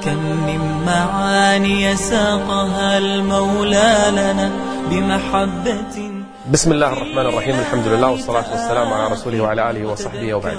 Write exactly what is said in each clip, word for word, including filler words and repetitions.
كم من معاني ساقها المولى لنا بمحبة. بسم الله الرحمن الرحيم، الحمد لله والصلاة والسلام على رسوله وعلى آله وصحبه وبعد.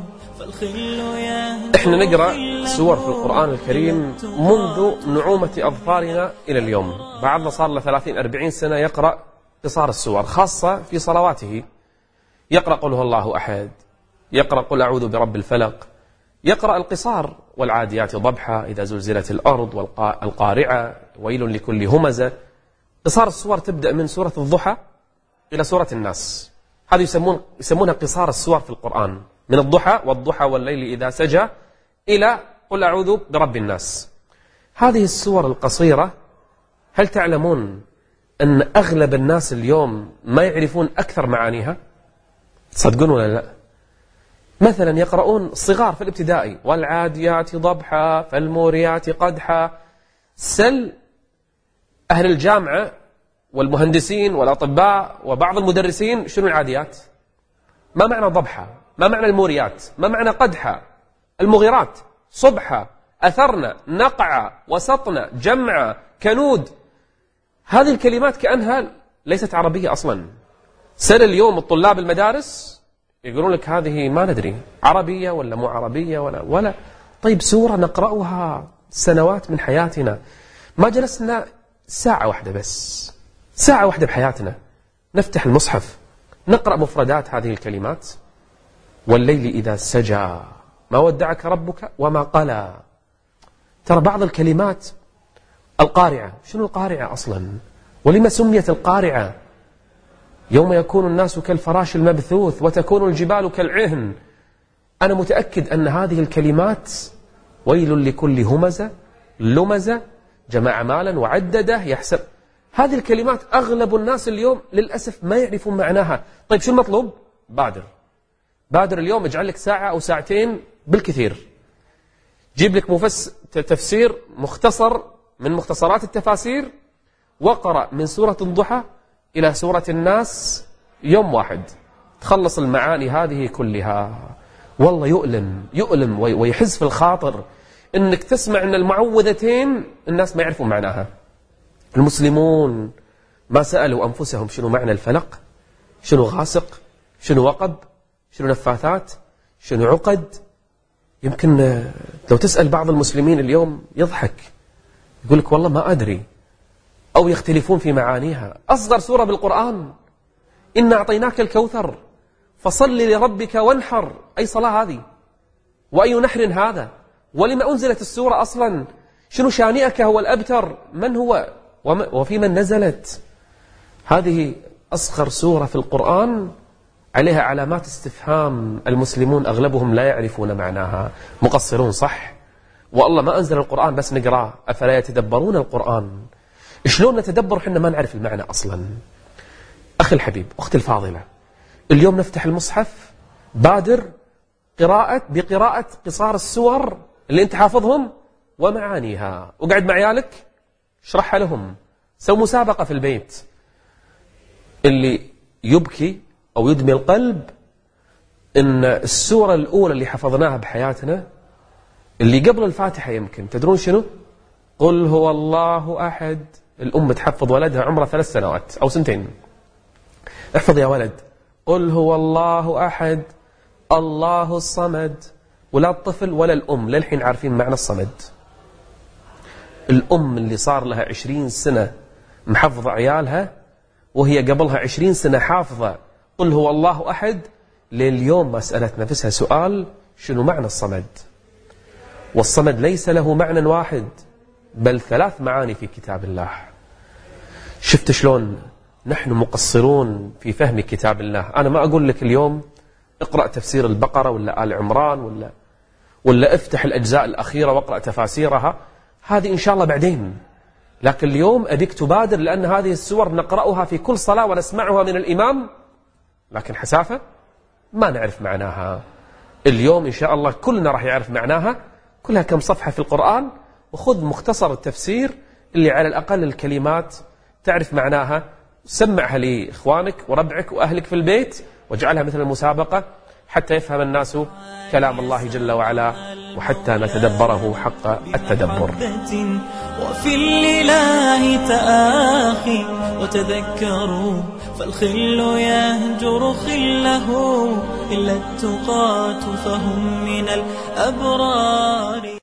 احنا نقرأ سور في القرآن الكريم منذ نعومة أظفارنا إلى اليوم. بعضنا صار له ثلاثين أربعين سنة يقرأ قصار السور، خاصة في صلواته. يقرأ قل هو الله أحد، يقرأ قل أعوذ برب الفلق، يقرأ القصار والعاديات ضبحا، إذا زلزلت الأرض، والقارعة، ويل لكل همزة. قصار السور تبدأ من سورة الضحى إلى سورة الناس. هذه يسمون يسمونها قصار السور في القرآن، من الضحى والضحى والليل إذا سجى إلى قل أعوذ برب الناس. هذه السور القصيرة، هل تعلمون أن أغلب الناس اليوم ما يعرفون أكثر معانيها؟ تصدقون ولا لا؟ مثلا يقرؤون الصغار في الابتدائي والعاديات ضبحا فالموريات قدحا. سل أهل الجامعة والمهندسين والأطباء وبعض المدرسين شنو العاديات؟ ما معنى ضبحا؟ ما معنى الموريات؟ ما معنى قدحا؟ المغيرات، صبحا، أثرنا، نقع، وسطنا، جمع، كنود. هذه الكلمات كأنها ليست عربية أصلا. سل اليوم الطلاب المدارس يقولون لك هذه ما ندري عربية ولا مو عربية ولا ولا طيب سورة نقرأها سنوات من حياتنا، ما جلسنا ساعة واحدة بس، ساعة واحدة بحياتنا نفتح المصحف نقرأ مفردات هذه الكلمات. والليل إذا سجى ما ودعك ربك وما قلى. ترى بعض الكلمات القارعة، شنو القارعة أصلا؟ ولما سميت القارعة؟ يوم يكون الناس كالفراش المبثوث وتكون الجبال كالعهن. أنا متأكد أن هذه الكلمات ويل لكل همزة لمزة جمع مالا وعدده يحسب. هذه الكلمات أغلب الناس اليوم للأسف ما يعرفون معناها. طيب شو المطلوب؟ بادر بادر اليوم، اجعل لك ساعة أو ساعتين بالكثير، جيب لك مفس... تفسير مختصر من مختصرات التفاسير، وقرأ من سورة الضحى إلى سورة الناس يوم واحد، تخلص المعاني هذه كلها. والله يؤلم يؤلم ويحز في الخاطر إنك تسمع أن المعوذتين الناس ما يعرفون معناها. المسلمون ما سألوا أنفسهم شنو معنى الفلق، شنو غاسق، شنو وقب، شنو نفاثات، شنو عقد. يمكن لو تسأل بعض المسلمين اليوم يضحك، يقول لك والله ما أدري، أو يختلفون في معانيها. أصغر سورة بالقرآن إنا أعطيناك الكوثر فصل لربك وانحر. أي صلاة هذه؟ وأي نحر هذا؟ ولما أنزلت السورة أصلا؟ شنو شانئك هو الأبتر؟ من هو وفي من نزلت؟ هذه أصغر سورة في القرآن عليها علامات استفهام. المسلمون أغلبهم لا يعرفون معناها، مقصرون صح، والله ما أنزل القرآن بس نقراه، أفلا يتدبرون القرآن؟ شلون نتدبر حنا ما نعرف المعنى أصلا؟ أخي الحبيب، أختي الفاضلة، اليوم نفتح المصحف، بادر قراءة بقراءة قصار السور اللي أنت حافظهم ومعانيها، وقعد مع عيالك اشرحها لهم، سو مسابقة في البيت. اللي يبكي أو يدمي القلب إن السورة الأولى اللي حفظناها بحياتنا اللي قبل الفاتحة، يمكن تدرون شنو؟ قل هو الله أحد. الأم تحفظ ولدها عمره ثلاث سنوات أو سنتين، احفظ يا ولد قل هو الله أحد الله الصمد. ولا الطفل ولا الأم للحين عارفين معنى الصمد. الأم اللي صار لها عشرين سنة محفظة عيالها، وهي قبلها عشرين سنة حافظة قل هو الله أحد، لليوم ما سألت نفسها سؤال شنو معنى الصمد. والصمد ليس له معنى واحد بل ثلاث معاني في كتاب الله. شفت شلون نحن مقصرون في فهم كتاب الله؟ أنا ما أقول لك اليوم اقرأ تفسير البقرة ولا آل عمران ولا ولا افتح الأجزاء الأخيرة واقرأ تفاسيرها، هذه إن شاء الله بعدين. لكن اليوم أبيك تبادر، لأن هذه السور نقرأها في كل صلاة ونسمعها من الإمام، لكن حسافة ما نعرف معناها. اليوم إن شاء الله كلنا راح يعرف معناها، كلها كم صفحة في القرآن، وخذ مختصر التفسير اللي على الأقل الكلمات تعرف معناها، سمعها لإخوانك وربعك وأهلك في البيت، واجعلها مثل المسابقة حتى يفهم الناس كلام الله جل وعلا وحتى نتدبره حق التدبر. وفي الإله تآخي وتذكروا فالخل يهجر خله إلا التقاة فهم من الأبرار.